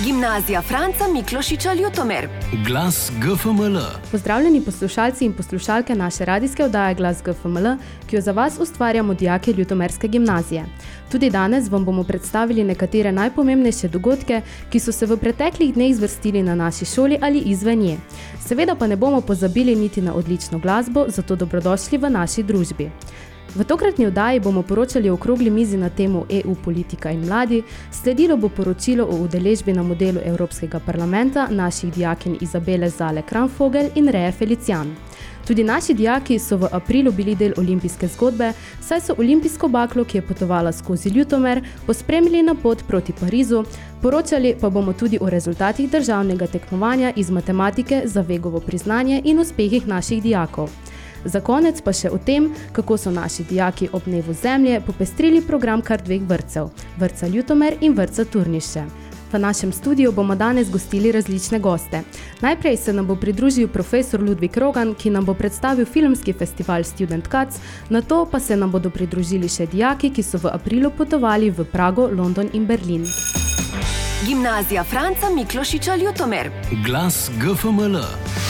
Gimnazija Franca Miklošiča Ljutomer. Glas GFML. Pozdravljeni poslušalci in poslušalke naše radijske oddaje Glas GFML, ki jo za vas ustvarjamo dijaki Ljutomerske gimnazije. Tudi danes vam bomo predstavili nekatere najpomembnejše dogodke, ki so se v preteklih dneh zvrstili na naši šoli ali izven nje. Seveda pa ne bomo pozabili niti na odlično glasbo, zato dobrodošli v naši družbi. V tokratni oddaji bomo poročali o okrogli mizi na temo EU politika in mladi, sledilo bo poročilo o udeležbi na modelu Evropskega parlamenta naših dijakinj Izabele Zale Kranfogel in Reje Felicijan. Tudi naši dijaki so v aprilu bili del olimpijske zgodbe, saj so olimpijsko baklo, ki je potovala skozi Ljutomer, pospremili na pot proti Parizu, poročali pa bomo tudi o rezultatih državnega tekmovanja iz matematike za Vegovo priznanje in uspehih naših dijakov. Za konec pa še o tem, kako so naši dijaki ob dnevu zemlje popestrili program kar dveh vrtcev, vrtca Ljutomer in vrtca Turnišče. V našem studiu bomo danes gostili različne goste. Najprej se nam bo pridružil profesor Ludvik Rogan, ki nam bo predstavil filmski festival Student Cuts, nato pa se nam bodo pridružili še dijaki, ki so v aprilu potovali v Prago, London in Berlin. Gimnazija Franca Miklošiča Ljutomer. Glas GFML.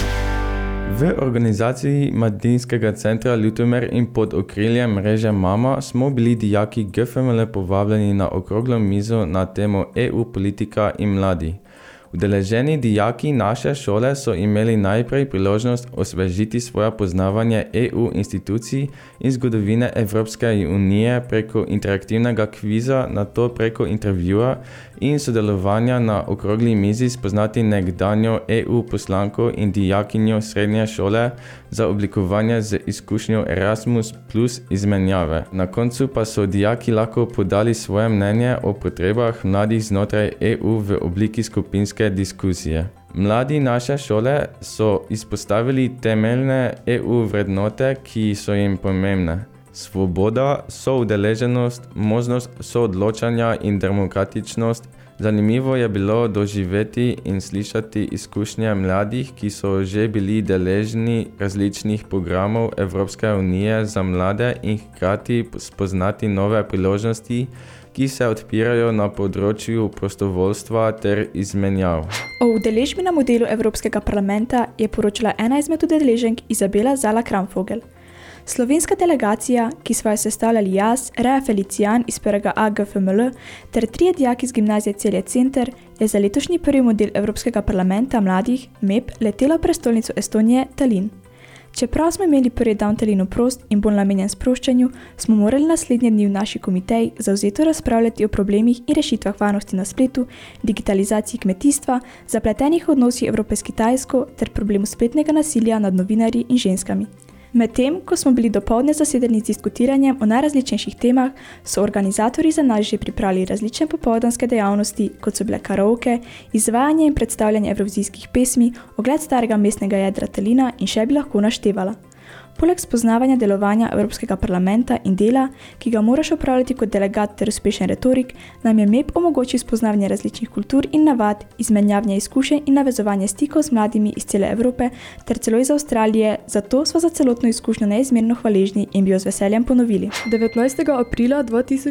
V organizaciji Mladinskega centra Ljutomer in pod okriljem mreže Mama smo bili dijaki GFML povabljeni na okroglo mizo na temo EU politika in mladi. Udeleženi dijaki naše šole so imeli najprej priložnost osvežiti svoje poznavanje EU institucij in zgodovine Evropske unije preko interaktivnega kviza, nato preko intervjua in sodelovanja na okrogli mizi spoznati nekdanjo EU poslanko in dijakinjo srednje šole za oblikovanje z izkušnjo Erasmus plus izmenjave. Na koncu pa so dijaki lahko podali svoje mnenje o potrebah mladih znotraj EU v obliki skupinske diskusije. Mladi naše šole so izpostavili temeljne EU vrednote, ki so jim pomembne. Svoboda, soudeleženost, možnost soodločanja in demokratičnost. Zanimivo je bilo doživeti in slišati izkušnje mladih, ki so že bili deležni različnih programov Evropske unije za mlade in hkrati spoznati nove priložnosti, ki se odpirajo na področju prostovoljstva ter izmenjav. O udeležbi na modelu Evropskega parlamenta je poročala ena izmed udeleženk Izabela Zala Kranfogel. Slovenska delegacija, ki so jo sestavljali jaz, Reja Felicijan iz 1A GFML ter 3 dijaki z gimnazije Celje Center, je za letošnji prvi model Evropskega parlamenta mladih MEP letela v prestolnico Estonije Tallinn. Čeprav smo imeli prvi dan v Tallinnu prost in bolj namenjen sproščanju, smo morali naslednje dni v naši komiteji zavzeto razpravljati o problemih in rešitvah varnosti na spletu, digitalizaciji kmetijstva, zapletenih odnosih Evrope s Kitajsko ter problemu spletnega nasilja nad novinarji in ženskami. Medtem, ko smo bili dopoldne zasedeni z diskutiranjem o najrazličnejših temah, so organizatorji za nas že pripravili različne popoldanske dejavnosti, kot so bile karaoke, izvajanje in predstavljanje evrovizijskih pesmi, ogled starega mestnega jedra Tallinna in še bi lahko naštevala. Poleg spoznavanja delovanja Evropskega parlamenta in dela, ki ga moraš opravljati kot delegat ter uspešen retorik, nam je MEP omogočil spoznavanje različnih kultur in navad, izmenjavanje izkušenj in navezovanje stikov z mladimi iz cele Evrope ter celo iz Avstralije, zato smo za celotno izkušnjo neizmerno hvaležni in bi jo z veseljem ponovili. 19. aprila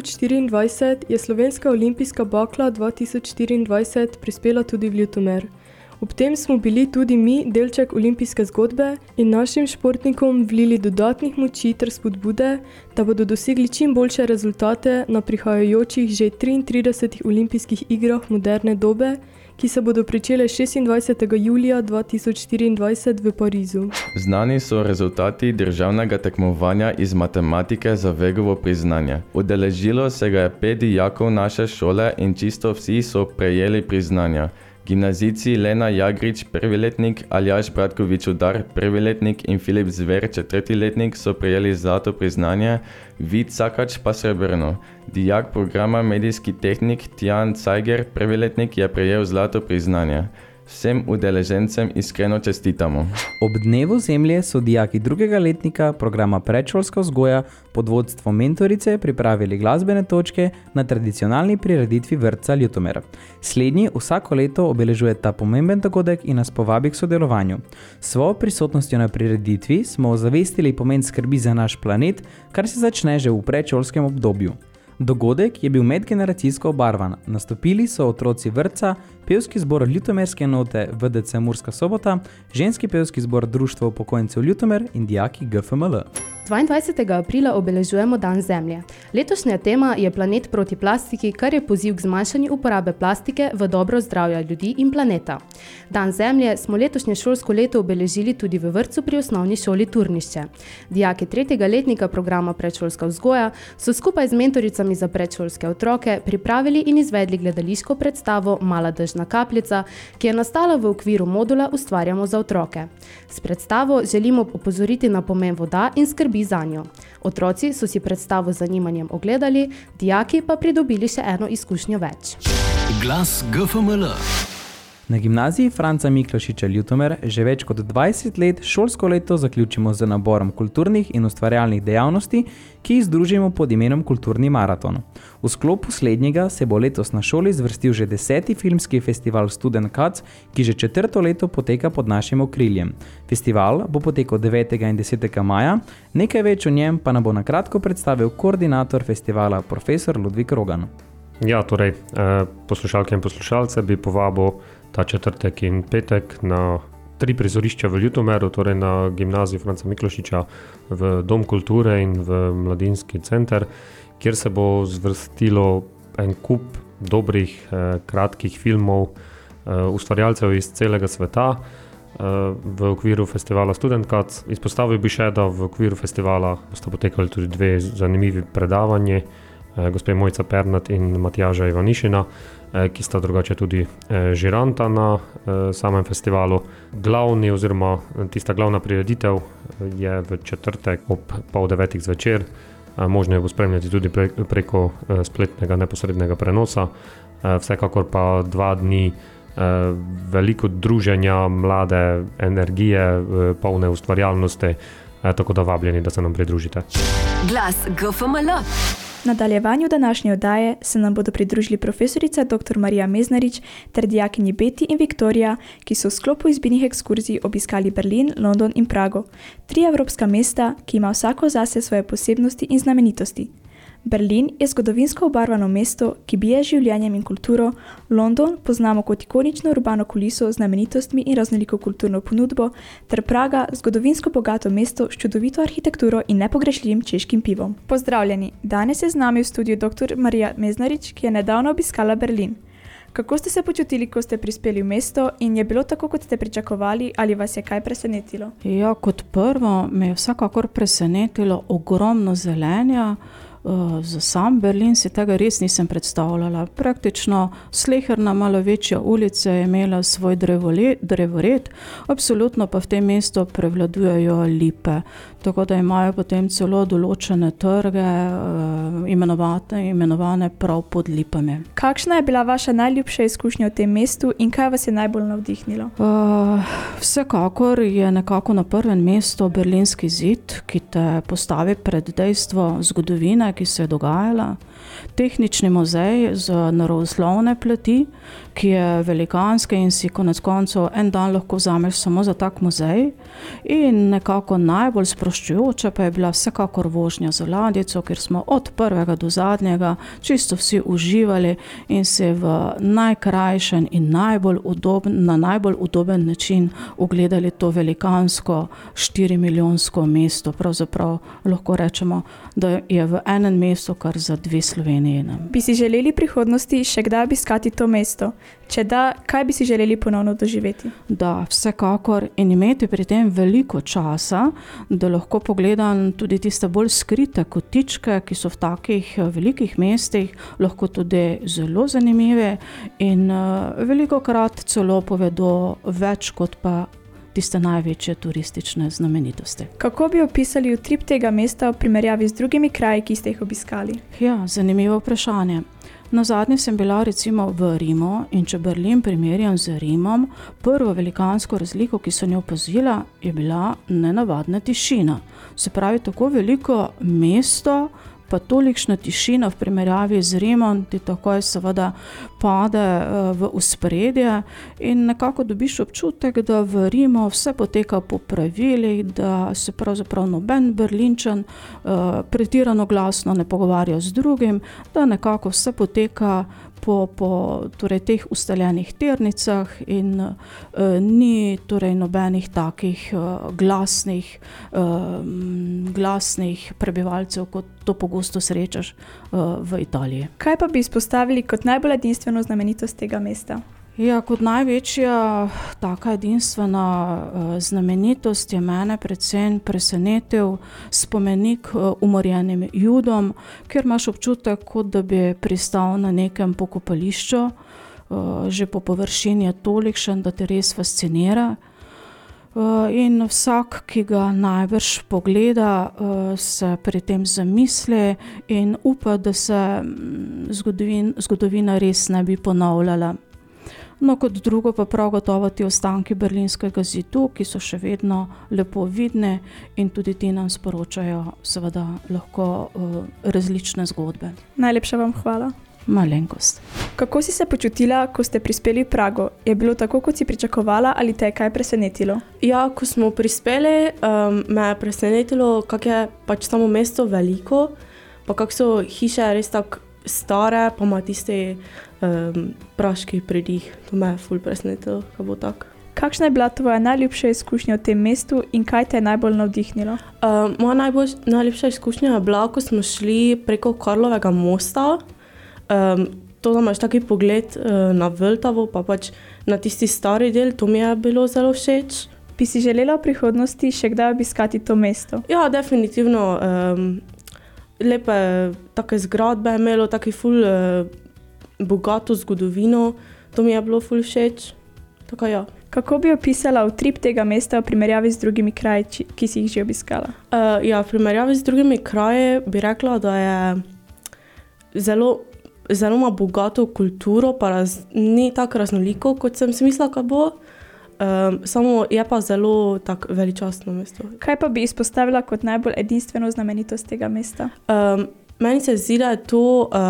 2024 je Slovenska olimpijska bakla 2024 prispela tudi v Ljutomer. Ob tem smo bili tudi mi delček olimpijske zgodbe in našim športnikom vlili dodatnih moči ter spodbude, da bodo dosegli čim boljše rezultate na prihajajočih že 33 olimpijskih igrah moderne dobe, ki se bodo pričele 26. julija 2024 v Parizu. Znani so rezultati državnega tekmovanja iz matematike za Vegovo priznanje. Udeležilo se ga je 5 dijakov naše šole in čisto vsi so prejeli priznanja. Gimnazijci Lena Jagrič, prvi letnik, Aljaž Bratkovič Udar, prvi letnik in Filip Zver, četrti letnik, so prejeli zlato priznanje, Vid Sakač pa srebrno. Dijak programa Medijski tehnik Tjan Cajger, prvi letnik, je prejel zlato priznanje. Vsem udeležencem iskreno čestitamo. Ob dnevu zemlje so dijaki drugega letnika programa Predšolska vzgoja pod vodstvom mentorice pripravili glasbene točke na tradicionalni prireditvi vrtca Ljutomer. Slednji vsako leto obeležuje ta pomemben dogodek in nas povabi k sodelovanju. S svojo prisotnostjo na prireditvi smo ozavestili pomen skrbi za naš planet, kar se začne že v predšolskem obdobju. Dogodek je bil medgeneracijsko obarvan. Nastopili so otroci vrtca, pevski zbor Ljutomerske enote VDC Murska Sobota, ženski pevski zbor Društva upokojencev Ljutomer in dijaki GFML. 22. aprila obeležujemo Dan Zemlje. Letošnja tema je Planet proti plastiki, kar je poziv k zmanjšanju uporabe plastike v dobro zdravja ljudi in planeta. Dan Zemlje smo letošnje šolsko leto obeležili tudi v vrtcu pri osnovni šoli Turnišče. Dijaki 3. letnika programa Predšolska vzgoja so skupaj z mentoricami za predšolske otroke pripravili in izvedli gledališko predstavo Mala dežna kapljica, ki je nastala v okviru modula Ustvarjamo za otroke. S predstavo želimo opozoriti na pomen voda in skrbi zanjo. Otroci so si predstavo z zanimanjem ogledali, dijaki pa pridobili še eno izkušnjo več. Glas GFML. Na gimnaziji Franca Miklošiča Ljutomer že več kot 20 let šolsko leto zaključimo z naborom kulturnih in ustvarjalnih dejavnosti, ki jih združimo pod imenom Kulturni maraton. V sklopu slednjega se bo letos na šoli zvrstil že 10. filmski festival Student Cuts, ki že 4. leto poteka pod našim okriljem. Festival bo potekal 9. in 10. maja, nekaj več o njem pa nam bo na kratko predstavil koordinator festivala profesor Ludvik Rogan. Ja, torej, poslušalke in poslušalce bi povabil ta četrtek in petek na 3 prizorišča v Ljutomeru, torej na gimnaziji Franca Miklošiča, v Dom kulture in v Mladinski center, kjer se bo zvrstilo en kup dobrih, kratkih filmov ustvarjalcev iz celega sveta v okviru festivala Student Cuts. Izpostavil bi še, da v okviru festivala bosta potekali tudi 2 zanimivi predavanje, gospe Mojca Pernat in Matjaža Ivanišina, ki sta drugače tudi žiranta na samem festivalu. Glavni oziroma tista glavna prireditev je v četrtek ob 8:30 zvečer. Možno jo bo spremljati tudi preko spletnega neposrednega prenosa. Vsekakor pa 2 dni veliko druženja, mlade energije, polne ustvarjalnosti, tako da vabljeni, da se nam pridružite. Glas GFML. V nadaljevanju današnje oddaje se nam bodo pridružili profesorica dr. Marija Meznarič ter dijakinji Beti in Viktorija, ki so v sklopu izbirnih ekskurzij obiskali Berlin, London in Prago, 3 evropska mesta, ki ima vsako zase svoje posebnosti in znamenitosti. Berlin je zgodovinsko obarvano mesto, ki bije življenjem in kulturo, London poznamo kot ikonično urbano kuliso z znamenitostmi in raznoliko kulturno ponudbo, ter Praga zgodovinsko bogato mesto s čudovito arhitekturo in nepogrešljivim češkim pivom. Pozdravljeni, danes je z nami v studiu dr. Marija Meznarič, ki je nedavno obiskala Berlin. Kako ste se počutili, ko ste prispeli v mesto in je bilo tako, kot ste pričakovali, ali vas je kaj presenetilo? Ja, kot prvo me je vsekakor presenetilo ogromno zelenja. Za sam Berlin si tega res nisem predstavljala. Praktično sleherna malo večja ulica je imela svoj drevored, absolutno pa v tem mestu prevladujejo lipe. Tako da imajo potem celo določene trge, imenovane prav pod lipami. Kakšna je bila vaša najljubša izkušnja v tem mestu in kaj vas je najbolj navdihnilo? Vsekakor je nekako na prvem mestu Berlinski zid, ki te postavi pred dejstvo zgodovine, ki se je dogajala. Tehnični muzej z naravoslovne plati, ki je velikanski in si konec koncev en dan lahko vzameš samo za tak muzej. In nekako najbolj sproščujoča pa je bila vsekakor vožnja z ladjico, kjer smo od prvega do zadnjega čisto vsi uživali in se v najkrajšen in na najbolj udoben način ogledali to velikansko 4-milijonsko mesto. Pravzaprav lahko rečemo, da je v enem mestu kar za 2 Sloveniji. Bi si želeli prihodnosti še kdaj obiskati to mesto? Če da, kaj bi si želeli ponovno doživeti? Da, vsekakor in imeti pri tem veliko časa, da lahko pogledam tudi tiste bolj skrite kotičke, ki so v takih velikih mestih, lahko tudi zelo zanimive in velikokrat celo povedo več kot pa tiste največje turistične znamenitosti. Kako bi opisali utrip tega mesta v primerjavi z drugimi kraji, ki ste jih obiskali? Ja, zanimivo vprašanje. Nazadnje sem bila recimo v Rimu in če Berlin primerjam z Rimom, prvo velikansko razliko, ki sem jo opazila, je bila nenavadna tišina. Se pravi, tako veliko mesto, pa tolikšna tišina v primerjavi z Rimom, ti takoj seveda pade v ospredje in nekako dobiš občutek, da v Rimu vse poteka po pravilih, da se pravzaprav noben Berlinčan pretirano glasno ne pogovarja z drugim, da nekako vse poteka po torej, teh ustaljenih tirnicah in ni torej, nobenih takih glasnih prebivalcev, kot to pogosto srečaš v Italiji. Kaj pa bi izpostavili kot najbolj edinstveno znamenitost tega mesta? Ja, kot največja taka edinstvena znamenitost je mene predvsem presenetil spomenik umorjenim Judom, kjer imaš občutek, kot da bi pristal na nekem pokopališču, že po površini je tolikšen, da te res fascinira. In vsak, ki ga najbrž pogleda, se pri tem zamisli in upa, da se zgodovina res ne bi ponavljala. No, kot drugo pa prav gotovo ti ostanki Berlinskega zidu, ki so še vedno lepo vidni in tudi ti nam sporočajo seveda lahko različne zgodbe. Najlepša vam hvala. Malenkost. Kako si se počutila, ko ste prispeli v Prago? Je bilo tako, kot si pričakovala ali te je kaj presenetilo? Ja, ko smo prispeli, me je presenetilo, kako je pač samo mesto veliko, pa kako so hiše res tako stare, pa ima tisti praški pridih. To me je ful presenetilo, kako bo tako. Kakšna je bila tvoja najljubša izkušnja v tem mestu in kaj te je najbolj navdihnilo? Moja najljubša izkušnja je bila, ko smo šli preko Karlovega mosta. To da imaš taki pogled na Vltavo, pa pač na tisti stari del, to mi je bilo zelo všeč. Bi si želela v prihodnosti še kdaj obiskati to mesto? Ja, definitivno. Lepe take zgradbe je imelo, taki ful bogato zgodovino, to mi je bilo ful všeč. Tako ja. Kako bi opisala utrip tega mesta v primerjavi z drugimi kraji, ki si jih že obiskala? Ja, v primerjavi z drugimi kraji bi rekla, da je zelo ima bogato kulturo, pa ni tako raznoliko, kot sem si mislila, kaj bo. Samo je pa zelo tako veličastno mesto. Kaj pa bi izpostavila kot najbolj edinstveno znamenitost tega mesta? Meni se zdi, da je to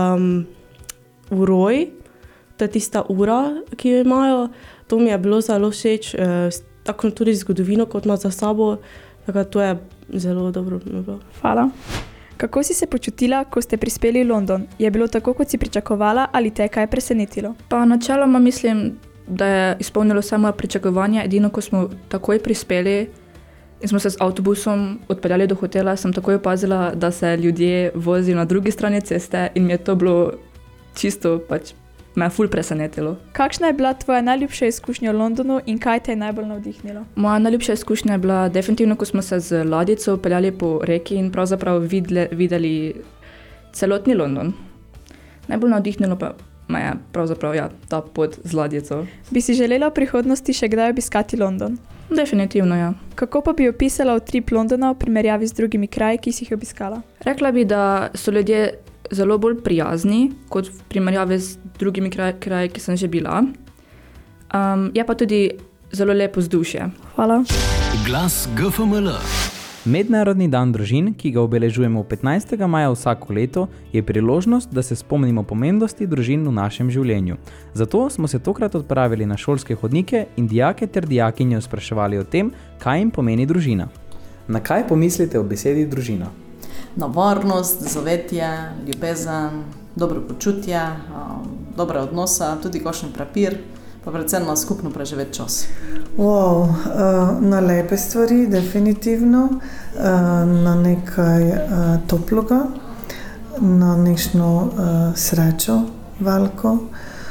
uroj, to je tista ura, ki jo imajo. To mi je bilo zelo všeč, tako tudi zgodovino, kot ima za sabo. Tako to je zelo dobro. Hvala. Kako si se počutila, ko ste prispeli v London? Je bilo tako, kot si pričakovala ali te je kaj presenetilo? Pa načeloma mislim, da je izpolnilo vse moje pričakovanja. Edino, ko smo takoj prispeli in smo se z avtobusom odpeljali do hotela, sem takoj opazila, da se ljudje vozijo na drugi strani ceste in mi je to bilo čisto pač me je ful presenetilo. Kakšna je bila tvoja najljubša izkušnja v Londonu in kaj te je najbolj navdihnilo? Moja najljubša izkušnja je bila definitivno, ko smo se z ladjico peljali po reki in pravzaprav videli celotni London. Najbolj navdihnilo pa me je pravzaprav ta pot z ladjico. Bi si želela v prihodnosti še kdaj obiskati London? Definitivno, ja. Kako pa bi opisala utrip Londona v primerjavi z drugimi kraji, ki si jih obiskala? Rekla bi, da so ljudje zelo bolj prijazni, kot v primerjavi z drugimi kraji, ki sem že bila. Je pa tudi zelo lepo vzdušje. Hvala. Glas GFML. Mednarodni dan družin, ki ga obeležujemo 15. maja vsako leto, je priložnost, da se spomnimo pomembnosti družin v našem življenju. Zato smo se tokrat odpravili na šolske hodnike in dijake ter dijakinjo spraševali o tem, kaj jim pomeni družina. Na kaj pomislite o besedi družina? Na varnost, zavetje, ljubezen, dobro počutje, dobre odnose, tudi kakšen prepir, pa predvsem na skupno preživeti čas. Na lepe stvari, definitivno, na nekaj toploga, na nešto srečo veliko,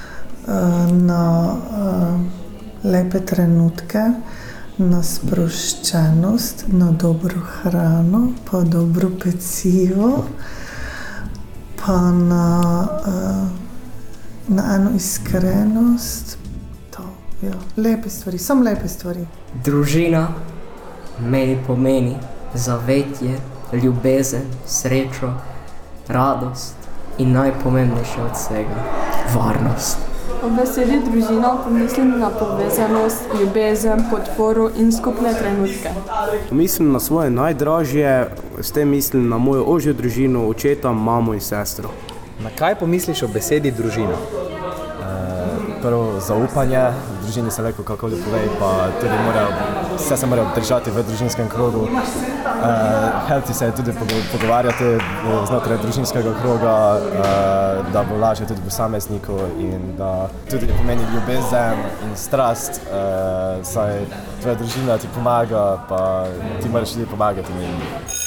na lepe trenutke, na sproščenost, na dobro hrano, pa dobro pecivo, pa na eno iskrenost. Ja, lepe stvari, samo lepe stvari. Družina meni pomeni zavetje, ljubezen, srečo, radost in najpomembnejše od vsega, varnost. Ob besedi družina pomislim na povezanost, ljubezen, podporo in skupne trenutke. Mislim na svoje najdražje, s tem mislim na mojo ožjo družino, očeta, mamo in sestro. Na kaj pomisliš o besedi družina? prvo zaupanje, v družini se lahko kako povej, pa tudi vse se morajo držati v družinskem krogu. Helpti se tudi pogovarjati znotraj družinskega kroga, da bo lažje tudi posamezniku in da tudi pomeni ljubezen in strast, saj tvoja družina ti pomaga, pa ti moraš tudi pomagati njim.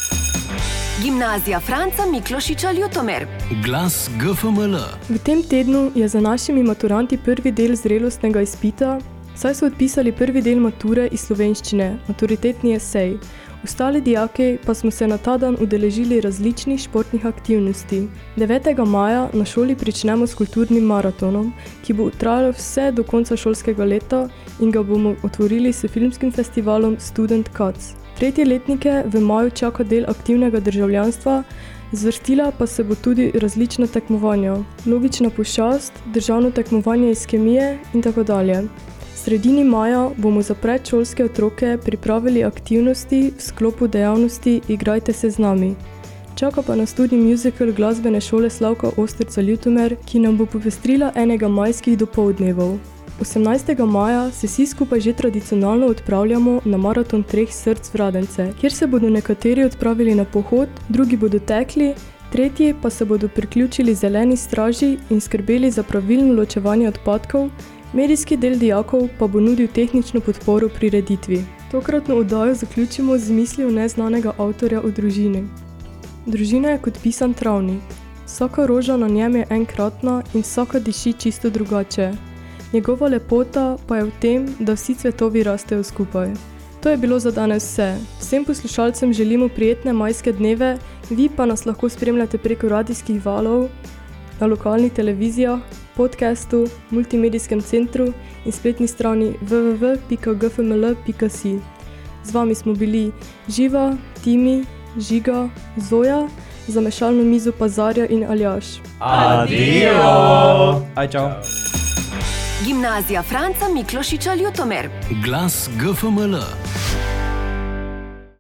Gimnazija Franca Miklošiča Ljutomer. Glas GFML. V tem tednu je za našimi maturanti prvi del zrelostnega izpita, saj so odpisali prvi del mature iz slovenščine, maturitetni esej. Ostali dijaki pa smo se na ta dan udeležili različnih športnih aktivnosti. 9. maja na šoli pričnemo s kulturnim maratonom, ki bo trajal vse do konca šolskega leta in ga bomo otvorili s filmskim festivalom Student Cuts. Tretje letnike v maju čaka del aktivnega državljanstva, zvrstila pa se bo tudi različna tekmovanja, logična pošast, državno tekmovanje iz kemije in tako dalje. V sredini maja bomo za predšolske otroke pripravili aktivnosti v sklopu dejavnosti Igrajte se z nami. Čaka pa nas tudi musical glasbene šole Slavka Osterca Ljutomer, ki nam bo popestrila enega majskih dopoldnevov. 18. maja se vsi skupaj že tradicionalno odpravljamo na maraton 3 src v Radence, kjer se bodo nekateri odpravili na pohod, drugi bodo tekli, tretji pa se bodo priključili zeleni straži in skrbeli za pravilno ločevanje odpadkov, medijski del dijakov pa bo nudil tehnično podporo prireditvi. Tokratno oddajo zaključimo z mislijo neznanega avtorja o družini. Družina je kot pisan travnik. Vsaka roža na njem je enkratna in vsaka diši čisto drugače. Njegova lepota pa je v tem, da vsi cvetovi rastejo skupaj. To je bilo za danes vse. Vsem poslušalcem želimo prijetne majske dneve, vi pa nas lahko spremljate preko radijskih valov, na lokalnih televizijah, podcastu, multimedijskem centru in spletni strani www.gfml.si. Z vami smo bili Živa, Timi, Žiga, Zoja, za mešalno mizo pa Zarja in Aljaž. Adijo! Aj, čau! Gimnazija Franca Miklošiča Ljutomer. Glas GFML.